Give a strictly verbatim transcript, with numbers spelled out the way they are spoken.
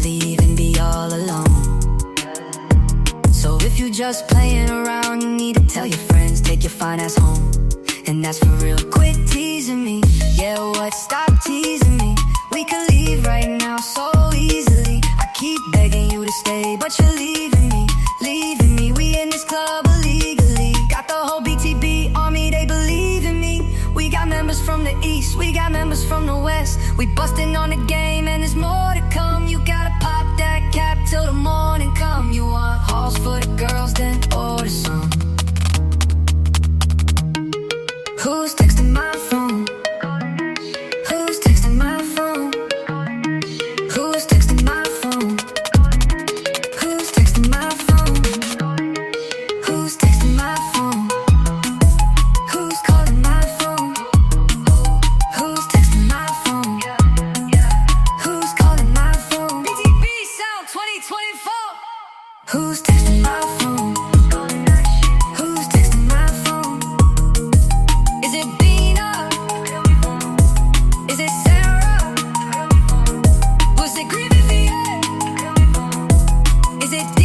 leave and be all alone. So if you just playing around, you need to tell your friends, take your fine ass home. And that's for real, quit teasing me. Yeah, what? Stop teasing me. We could leave right now so easily. I keep begging you to stay, but you're leaving me, leaving me. We in this club illegally. Got the whole B T B army, they believe in me. We got members from the east, we got members from the west. We busting on the game and there's more to come. You gotta pop that cap till the morning come. You want halls for the girls, then order some. Who's texting my phone? Who's texting my phone? Who's texting my phone? Who's texting my phone? Who's texting my phone? Who's calling my phone? Who's texting my phone? Who's calling my phone? B T B Sound twenty twenty-four. Who's texting my phone? Who's texting my phone? Is it Bina? Is it Sarah? Was it Grievous? Is it